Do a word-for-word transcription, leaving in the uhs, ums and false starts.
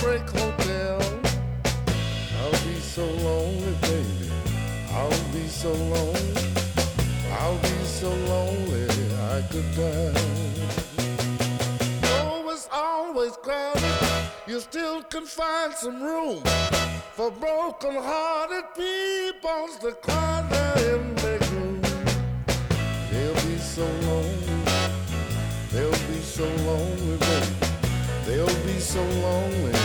Heartbreak Hotel. I'll be so lonely, baby. I'll be so lonely. I'll be so lonely I could die. Oh, it's always crowded. You still can find some room for broken-hearted people to cry there in their gloom. They'll be so lonely. They'll be so lonely, baby. They'll be so lonely.